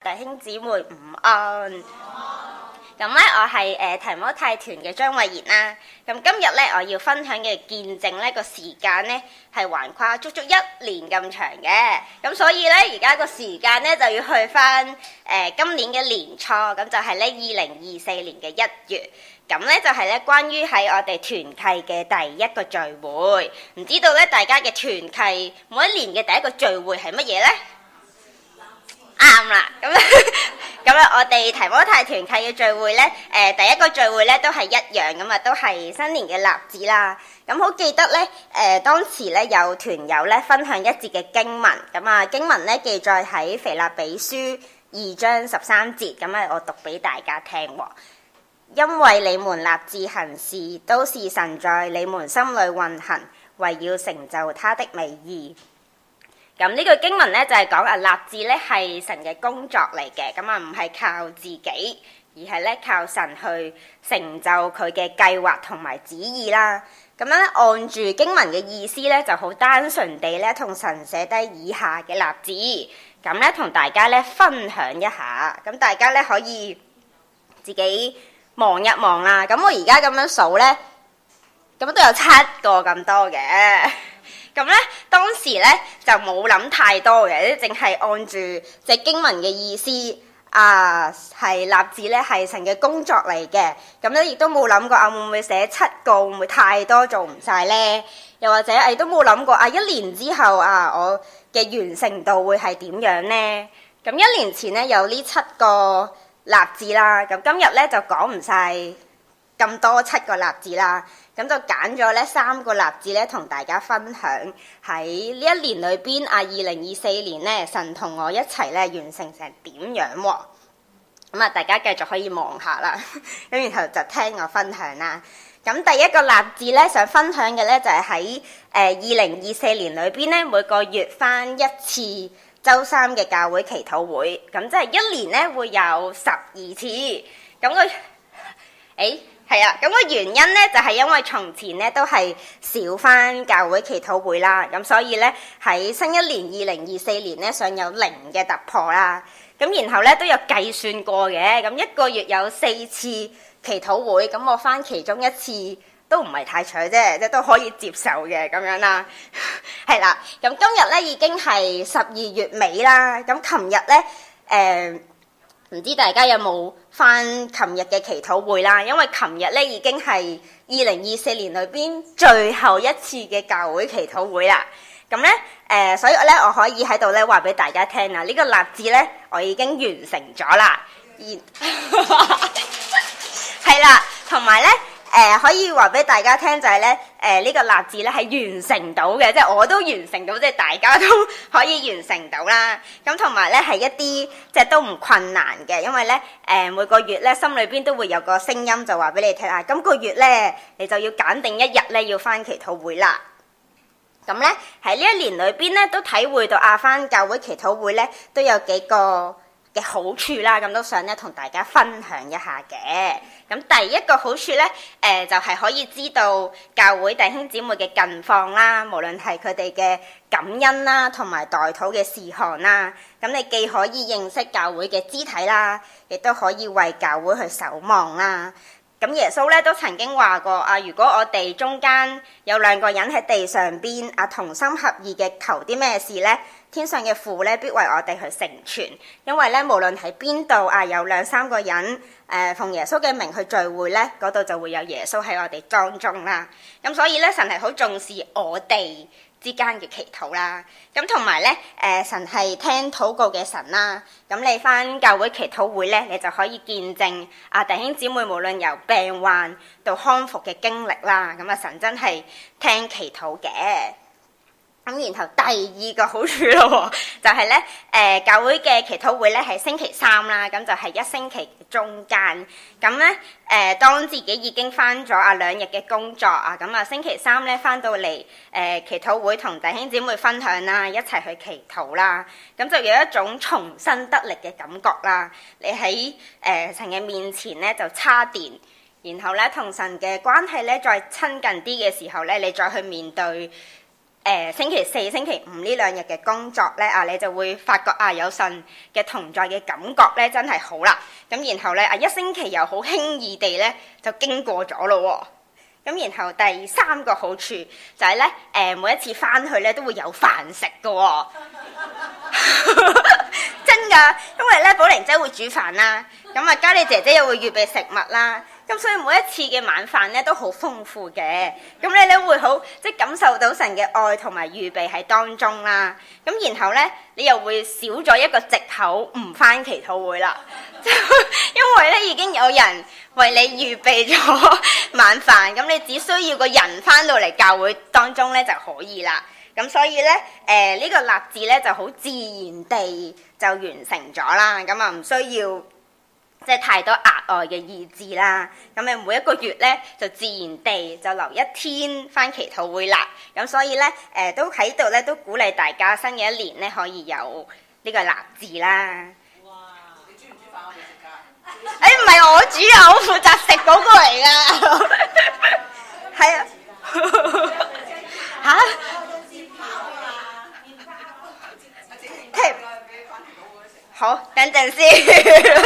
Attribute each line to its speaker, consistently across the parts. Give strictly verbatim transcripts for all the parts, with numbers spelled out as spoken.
Speaker 1: 弟兄姊妹午安。咁咧，我係誒提摩太團嘅張慧賢啦。咁今日咧，我要分享嘅見證咧，個時間咧係橫跨足足一年咁長嘅。咁所以咧，而家個時間咧就要去翻誒、呃、今年嘅年初，咁就係咧二零二四年嘅一月。咁咧就係咧關於喺我哋團契嘅第一個聚會。唔知道咧大家嘅團契每一年嘅第一個聚會係乜嘢咧？啱啦，咁咁咧，我哋提摩太團契嘅聚會咧，誒、呃、第一個聚會咧都係一樣咁啊，都係新年嘅立子啦。咁好記得咧，誒、呃、當時咧有團友咧分享一節嘅經文，咁啊經文咧記載喺腓立比書二章十三節，咁啊我讀俾大家聽喎。因為你們立志行事，都是神在你們心裏運行，為要成就他的美意。咁呢句經文咧就係講啊，立志咧係神嘅工作嚟嘅，咁啊唔係靠自己，而係咧靠神去成就佢嘅計劃同埋旨意啦。咁樣按住經文嘅意思咧，就好單純地咧同神寫低以下嘅立志，咁咧同大家咧分享一下，咁大家咧可以自己望一望啦。咁我而家咁樣數咧，咁都有七個咁多嘅。咁咧，當時咧就冇諗太多嘅，淨係按住隻經文嘅意思啊，係立志咧係神嘅工作嚟嘅。咁咧亦都冇諗過啊，會唔會寫七個，會唔會太多做唔晒咧？又或者亦都冇諗過啊，一年之後啊，我嘅完成度會係點樣咧？咁一年前咧有呢七個立志啦，咁今日咧就講唔晒咁多七個立志啦。咁就揀咗咧三個立志咧，同大家分享喺呢一年裏邊啊，二零二四年咧，神同我一齊咧完成成點樣喎？咁啊，大家繼續可以望下啦，咁然後就聽我分享啦。咁第一個立志咧，想分享嘅咧就係喺誒二零二四年裏邊咧，每個月返一次週三嘅教會祈禱會，咁即係一年咧會有十二次。咁個誒。係啊，咁個原因咧就係因為從前咧都係少返教會祈禱會啦，咁所以咧喺新一年二零二四年咧想有零嘅突破啦，咁然後咧都有計算過嘅，咁一個月有四次祈禱會，咁我返其中一次都唔係太長啫，即係都可以接受嘅咁樣啦。係啦，咁今日咧已經係十二月尾啦，咁琴日咧誒。呃唔知大家有冇返琴日嘅祈禱會啦？因為琴日咧已經係二零二四年裏邊最後一次嘅教會祈禱會啦。咁咧誒，所以咧我可以喺度咧話俾大家聽啊，呢、這個立志咧我已經完成咗啦。而係啦，同埋咧。誒、呃、可以話俾大家聽就係咧，誒、呃、呢、這個立志咧係完成到嘅，即係我都完成到，即係大家都可以完成到啦。咁同埋咧係一啲即係都唔困難嘅，因為咧誒、呃、每個月咧心裏邊都會有個聲音就話俾你聽啊，今個月咧你就要揀定一日咧要返祈禱會啦。咁咧喺呢一年裏邊咧都體會到啊，返教會祈禱會咧都有幾個嘅好處啦，咁都想咧同大家分享一下嘅。咁第一個好處咧，誒、呃、就係、是、可以知道教會弟兄姊妹嘅近況啦，無論係佢哋嘅感恩啦，同埋代禱嘅事項啦。咁你既可以認識教會嘅肢體啦，亦都可以為教會去守望啦。咁耶穌咧都曾經話過啊，如果我哋中間有兩個人喺地上邊啊，同心合意嘅求啲咩事咧，天上嘅父咧必為我哋去成全。因為咧無論喺邊度啊，有兩三個人誒、呃、奉耶穌嘅名去聚會咧，嗰度就會有耶穌喺我哋當中啦。咁所以咧神係好重視我哋之間嘅祈禱啦，咁同埋咧，誒、呃、神係聽禱告嘅神啦。咁你返教會祈禱會咧，你就可以見證啊弟兄姊妹無論由病患到康復嘅經歷啦。咁啊神真係聽祈禱嘅。咁然後第二個好處咯，就係咧誒教會嘅祈禱會咧係星期三啦，咁就係一星期中間。咁咧誒當自己已經返咗啊兩日嘅工作啊，咁啊星期三咧返到嚟誒、呃、祈禱會同弟兄姊妹分享啦，一齊去祈禱啦，咁就有一種重新得力嘅感覺啦。你喺誒、呃、神嘅面前咧就叉電，然後咧同神嘅關係咧再親近啲嘅時候咧，你再去面對誒星期四、星期五呢兩日嘅工作咧啊，你就會發覺啊有神嘅同在嘅感覺咧，真係好啦。咁然後咧啊一星期又好輕易地咧就經過咗咯喎。咁然後第三個好處就係咧誒每一次翻去咧都會有飯食㗎喎。真㗎，因為咧寶玲姐會煮飯啦，咁啊嘉莉姐姐又會預備食物啦。咁所以每一次嘅晚飯咧都好豐富嘅，咁你咧會好即係感受到神嘅愛同埋預備喺當中啦。咁然後咧你又會少咗一個藉口唔返祈禱會啦，因為咧已經有人為你預備咗晚飯，咁你只需要個人返到嚟教會當中咧就可以啦。咁所以咧誒呢個立志咧就好自然地就完成咗啦，咁啊唔需要即係太多額外嘅意志啦，咁你每一個月咧就自然地就留一天返祈禱會啦。咁所以咧誒、呃、都喺度咧都鼓勵大家新嘅一年咧可以有呢個立志啦。哇！你煮唔煮飯我哋食㗎？誒唔係我煮啊，我負責食嗰個嚟㗎。係啊。嚇？好，等陣先。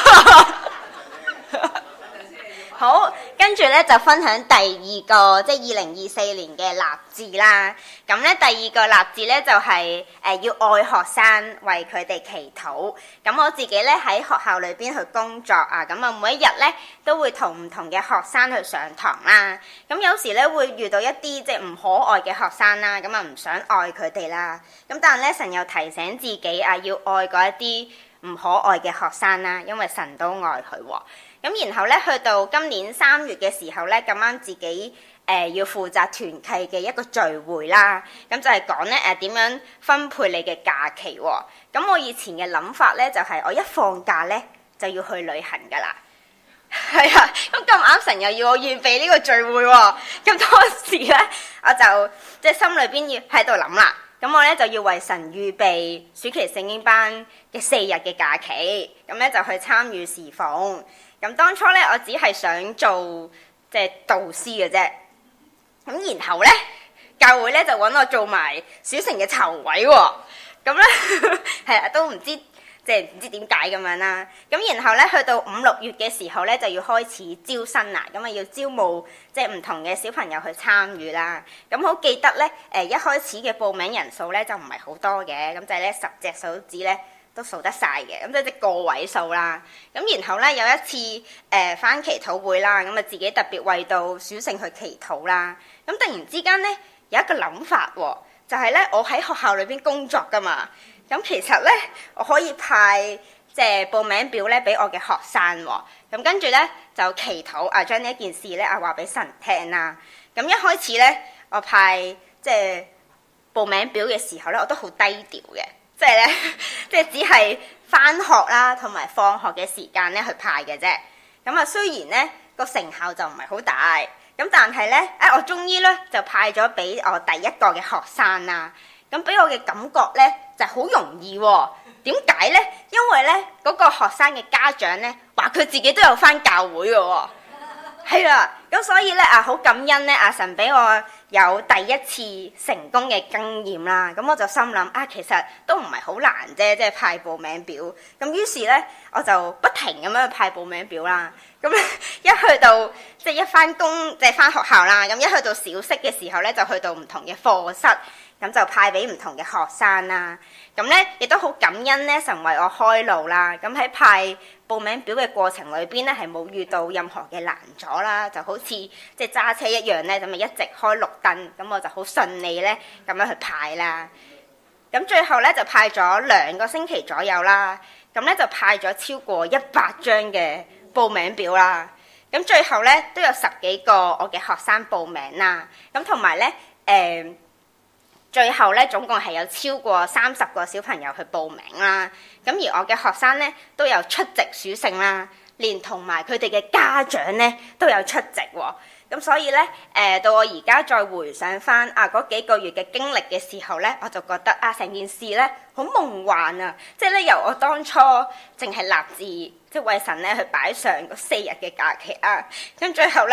Speaker 1: 好，跟住咧就分享第二個，即係二零二四年嘅立志啦。咁咧第二個立志咧就係、是、誒、呃、要愛學生，為佢哋祈禱。咁我自己咧喺學校裏邊去工作啊，咁啊每一日咧都會同唔同嘅學生去上堂啦。咁有時咧會遇到一啲即係唔可愛嘅學生啦，咁啊唔想愛佢哋啦。咁但係咧神又提醒自己啊，要愛嗰一啲唔可愛嘅學生啦，因為神都愛佢喎。咁然後咧，去到今年三月嘅時候咧，咁啱自己誒、呃、要負責團契嘅一個聚會啦。咁就係講咧誒點樣分配你嘅假期喎。咁我以前嘅諗法咧，就係、是、我一放假咧就要去旅行㗎啦。係啊，咁咁啱神又要我預備呢個聚會喎。咁當時咧，我就即係、就是、心裏邊要喺度諗啦。咁我咧就要為神預備暑期聖經班嘅四日嘅假期，咁咧就去參與侍奉。咁當初咧，我只係想做即係導師嘅啫。咁然後咧，教會咧就揾我做埋小城嘅籌委喎。咁咧係啊，都唔知即係唔知點解咁樣啦。咁然後咧，去到五六月嘅時候咧，就要開始招生啦。咁啊，要招募即係唔同嘅小朋友去參與啦。咁好記得咧，誒一開始嘅報名人數咧就唔係好多嘅，咁就係咧十隻手指咧都數得晒嘅，咁即係即個位數啦。咁然後咧有一次誒返祈禱會啦，咁啊自己特別為到小聖去祈禱啦。咁突然之間咧有一個諗法喎，就係咧我喺學校裏邊工作噶嘛，咁其實咧我可以派即係報名表咧俾我嘅學生喎。咁跟住咧就祈禱啊，將呢一件事咧啊話俾神聽啦。咁一開始咧我派即係報名表嘅時候咧，我都好低調嘅。即係咧，即係只係返學啦，同埋放學嘅時間咧去派嘅啫。咁啊，雖然咧個成效就唔係好大，咁但係咧，啊我終於咧就派咗俾我第一個嘅學生啦。咁俾我嘅感覺咧就好容易喎。點解咧？因為咧嗰個學生嘅家長咧話佢自己都有返教會嘅喎。係啦，咁所以咧啊，好感恩咧，阿神俾我有第一次成功嘅經驗啦。咁我就心諗啊，其實都唔係好難啫，即係派報名表。咁於是咧，我就不停咁樣去派報名表啦。咁一去到即係一返工，即係返學校啦。咁一去到小息嘅時候咧，就去到唔同嘅課室，咁就派俾唔同嘅學生啦。咁咧亦都好感恩咧，神為我開路啦。咁喺派報名表嘅過程裏邊咧，係冇遇到任何嘅難阻啦，就好似即係揸車一樣咧，咁咪一直開綠燈，咁我就好順利咧咁樣去派啦。咁最後咧就派咗兩個星期左右啦，咁咧就派咗超過一百張嘅報名表啦。咁最後咧都有十幾個我嘅學生報名啦，咁同埋咧誒。最後咧，總共係有超過三十個小朋友去報名啦。咁而我嘅學生咧都有出席暑聖啦，連同埋佢哋嘅家長咧都有出席喎。咁所以咧，誒、呃、到我而家再回想翻啊嗰幾個月嘅經歷嘅時候咧，我就覺得啊成件事咧好夢幻啊！即係咧由我當初淨係立志，即係為神咧去擺上嗰四日嘅假期啊，咁最後咧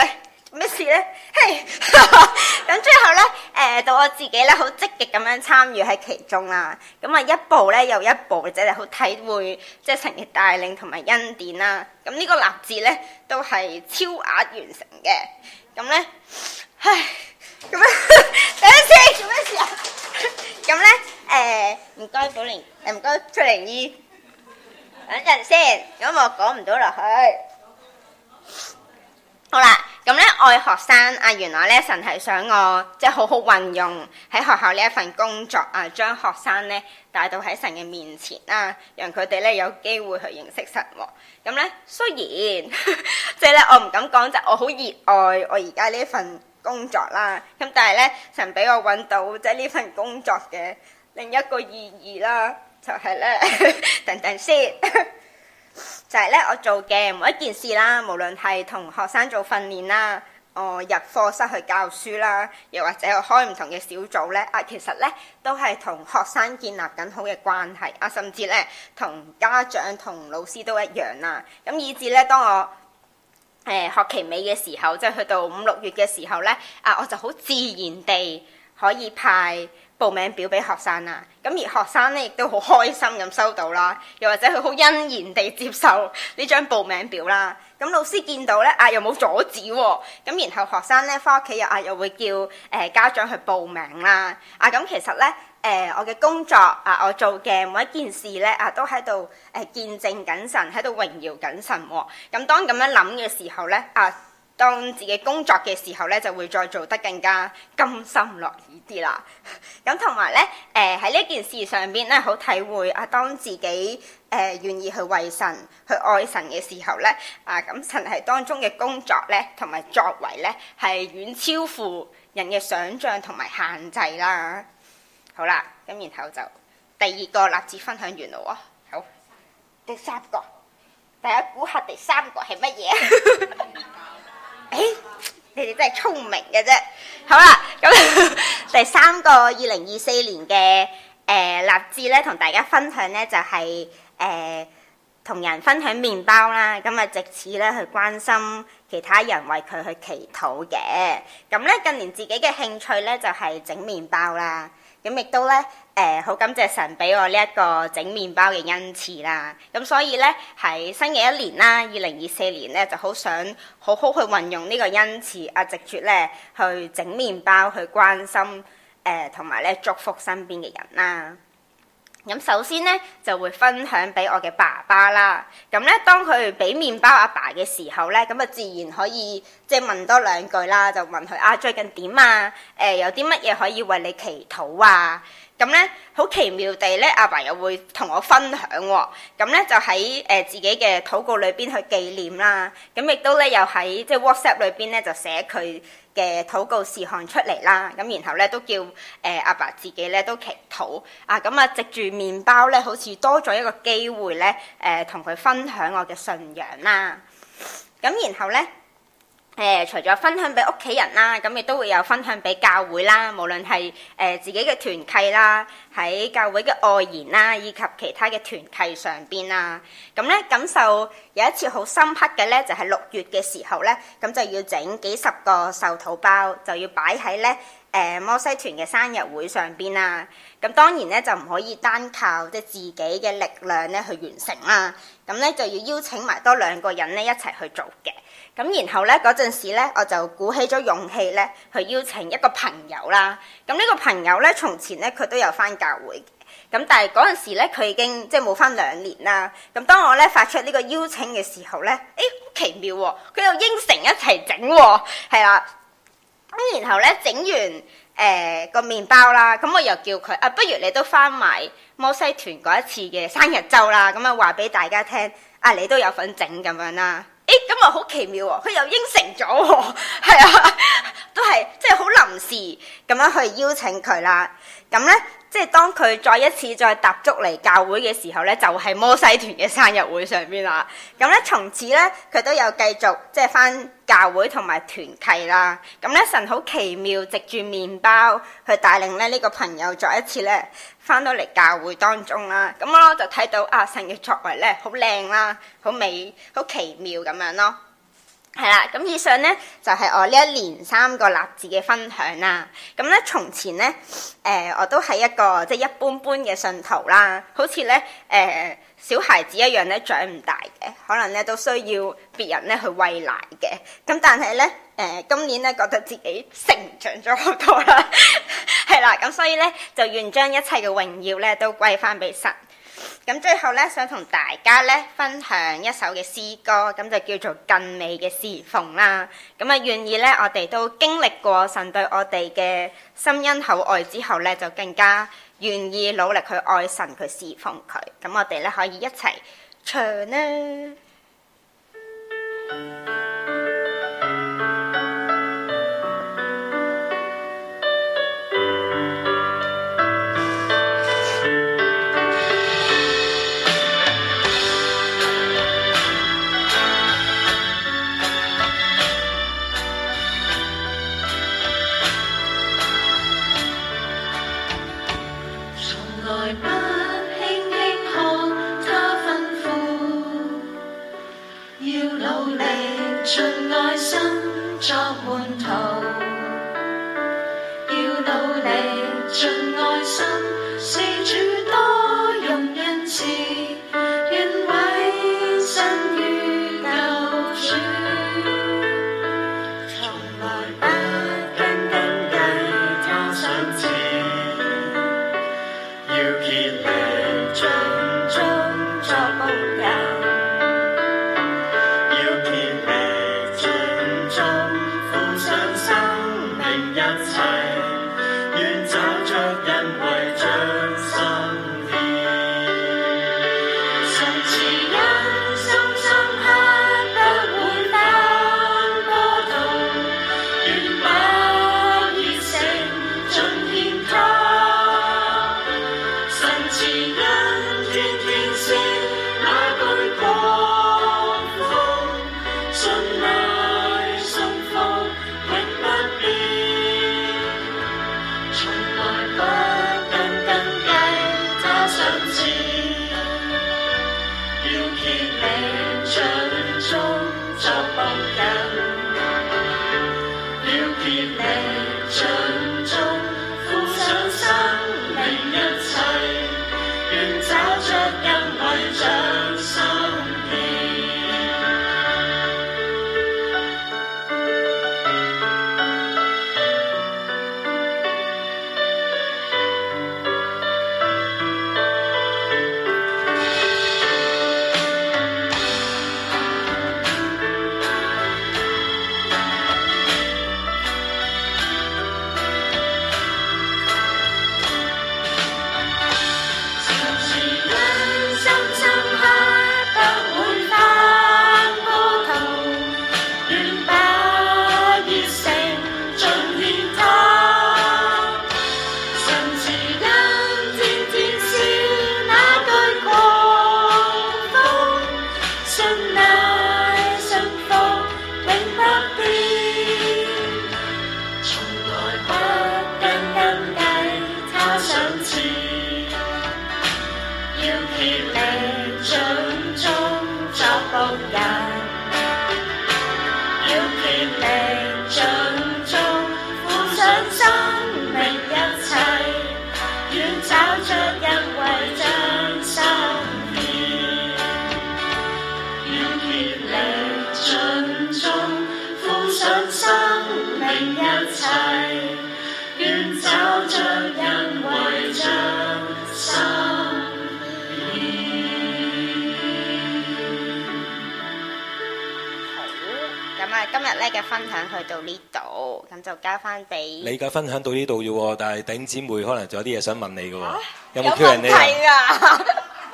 Speaker 1: 咩事咧？係咁最後咧，誒、呃、到我自己咧，好積極咁樣參與喺其中啦。咁啊，一步咧又一步，即係好體會即係神嘅帶領同埋恩典啦。咁呢個立志咧都係超額完成嘅。咁咧，唉，咁樣等陣先，做咩事啊？咁咧，誒唔該寶玲，誒唔該翠玲姨，等陣先，咁我講唔到落去。好啦，咁咧愛學生啊，原來咧神係想我即係好好運用喺學校呢一份工作啊，將學生咧帶到喺神嘅面前啊，讓佢哋咧有機會去認識神喎。咁咧雖然即係咧我唔敢講，就我好熱愛我而家呢份工作啦，咁但係咧神俾我揾到即係呢份工作嘅另一個意義啦，就係咧等等先。就係咧，我做嘅每一件事啦，無論係同學生做訓練啦，我入課室去教書啦，又或者我開唔同嘅小組咧，啊，其實咧都係同學生建立緊好嘅關係啊，甚至咧同家長同老師都一樣啦。咁以至咧，當我誒、呃、學期尾嘅時候，即係去到五六月嘅時候咧，啊，我就好自然地可以派報名表俾學生啦，咁而學生咧亦都好開心咁收到啦，又或者佢好欣然地接受呢張報名表啦。咁老師見到咧啊，又冇阻止喎、哦，咁然後學生咧返屋企又啊又會叫誒、呃、家長去報名啦。啊咁其實咧誒、呃、我嘅工作啊，我做嘅每一件事咧啊，都喺度誒見證緊神，喺度榮耀緊神喎、哦。咁當咁樣諗嘅時候咧啊，當自己工作嘅時候咧，就會再做得更加甘心樂意啲啦。咁同埋咧，誒喺呢件事上邊咧，好體會啊，當自己誒願意去為神、去愛神嘅時候咧，啊咁神係當中嘅工作咧，同埋作為咧，係遠超乎人嘅想像同埋限制啦。好啦，咁然後就第二個立志分享完咯喎。好，第三個，大家估下第三個係乜嘢？誒，你哋真係聰明嘅啫。好啦，咁第三個二零二四年嘅誒、呃、立志咧，同大家分享咧就係誒同人分享麵包啦。咁啊，藉此咧去關心其他人，為佢去祈禱嘅。咁咧近年自己嘅興趣咧就係、是、整麵包啦。咁亦都咧誒好感謝神俾我呢一個整麵包嘅恩賜啦。咁所以咧喺新嘅一年啦，二零二四年咧就好想好好去運用呢個恩賜啊，藉住咧去整麵包，去關心誒同埋咧祝福身邊嘅人啦。咁首先咧就會分享俾我嘅爸爸啦。咁咧當佢俾麵包阿爸嘅時候咧，咁啊自然可以即係問多兩句啦，就問佢啊最近點啊？誒、呃、有啲乜嘢可以為你祈禱啊？咁咧好奇妙地咧，阿爸又會同我分享喎、哦。咁咧就喺誒、呃、自己嘅禱告裏邊去紀念啦。咁亦都咧又喺即係 WhatsApp 裏邊咧就寫佢嘅禱告事項出嚟啦。咁然後咧都叫誒阿、呃、爸自己咧都祈禱啊。咁啊藉住麵包咧，好似多咗一個機會咧誒同佢分享我嘅信仰啦。咁然後咧。誒、呃，除咗分享俾屋企人啦，咁亦都會有分享俾教會啦。無論係誒、呃、自己嘅團契啦，喺教會嘅外延啦，以及其他嘅團契上邊啦。咁咧感受有一次好深刻嘅咧，就係、是、六月嘅時候咧，咁就要整幾十個壽禱包，就要擺喺咧誒摩西團嘅生日會上邊啦。咁當然咧就唔可以單靠即係自己嘅力量咧去完成啦。咁咧就要邀請埋多兩個人咧一齊去做嘅。咁然後咧嗰陣時咧，我就鼓起咗勇氣咧去邀請一個朋友啦。咁呢個朋友咧，從前咧佢都有返教會嘅。咁但係嗰陣時咧，佢已經即係冇返兩年啦。咁當我咧發出呢個邀請嘅時候咧，誒好奇妙喎、哦，佢又應承一齊整喎，係啦。咁然後咧整完誒、呃、個麵包啦，咁我又叫佢啊，不如你都返埋摩西團嗰一次嘅生日周啦。咁啊話俾大家聽，啊你都有份整咁樣啦。誒咁啊好奇妙喎，佢又應承咗喎，係啊，都係即係好臨時咁樣去邀請佢啦。咁咧即係當佢再一次再踏足嚟教會嘅時候咧，就係、是、摩西團嘅生日會上邊啦。咁咧從此咧佢都有繼續即係返教會同埋團契啦。咁咧神好奇妙，藉住麵包去帶領咧呢、這個朋友再一次咧返到嚟教會當中啦。咁我就睇到啊神嘅作為咧好靚啦，好美，好奇妙咁樣咯。 係啦，咁以上咧就係、是、我呢一連三個立志嘅分享啦。咁咧從前咧，誒、呃、我都係一個即係一般般嘅信徒啦，好似咧誒小孩子一樣咧長唔大嘅，可能咧都需要別人咧去餵奶嘅。咁但係咧誒今年咧覺得自己成長咗好多啦，係啦，咁所以咧就願將一切嘅榮耀咧都歸翻俾神。咁最後咧，想同大家咧分享一首嘅詩歌，咁就叫做更美嘅侍奉啦。咁啊，願意咧，我哋都經歷過神對我哋嘅深恩厚愛之後咧，就更加願意努力去愛神，去侍奉佢。咁我哋咧可以一齊唱啦。今日咧嘅分享去到呢度，咁就交翻俾
Speaker 2: 你嘅分享到呢度啫喎，但係弟兄姊妹可能仲有啲嘢想問你嘅喎，
Speaker 1: 啊、
Speaker 2: 有冇 Q and A
Speaker 1: 啊？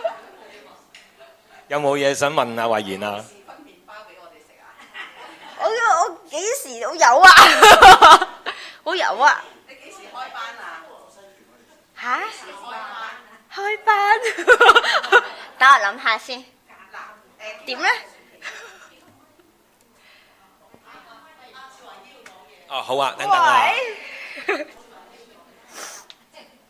Speaker 2: 有冇嘢想問阿慧賢啊？
Speaker 3: 分麵包俾我哋食啊！
Speaker 1: 我我幾時都有啊，好有啊！
Speaker 3: 你幾時開班啊？
Speaker 1: 嚇？
Speaker 3: 開班？
Speaker 1: 開班？等我諗下先。
Speaker 3: 嗱，誒
Speaker 1: 點咧？
Speaker 2: 哦，好啊，等等啊。
Speaker 1: 喂。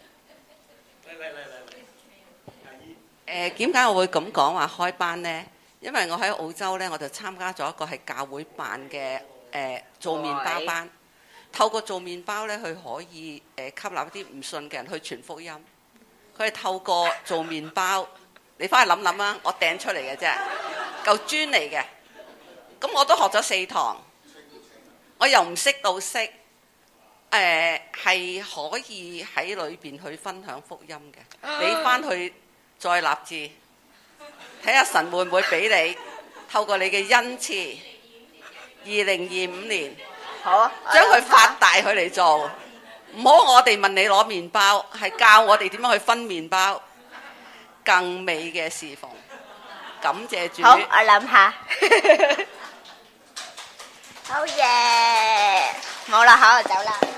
Speaker 3: 誒點解我會咁講話開班呢？
Speaker 4: 因為我喺澳洲呢，我就參加咗一個係教會辦嘅誒、呃、做麵包班。透過做麵包呢，佢可以誒、呃、吸納一啲唔信嘅人去傳福音。佢係透過做麵包，你翻去諗諗啊，我掟出嚟嘅啫，嚿磚嚟嘅。咁我都學咗四堂，我由唔識到識，誒、呃、係可以喺裏邊去分享福音嘅。你翻去再立志，睇下神會唔會俾你透過你嘅恩賜，二零二五年
Speaker 1: 好
Speaker 4: 將佢發大佢嚟做。唔好我哋問你攞麵包，係教我哋點樣去分麵包，更美嘅侍奉。感謝主。
Speaker 1: 好，我諗下。好嘢，冇啦，好，我走啦。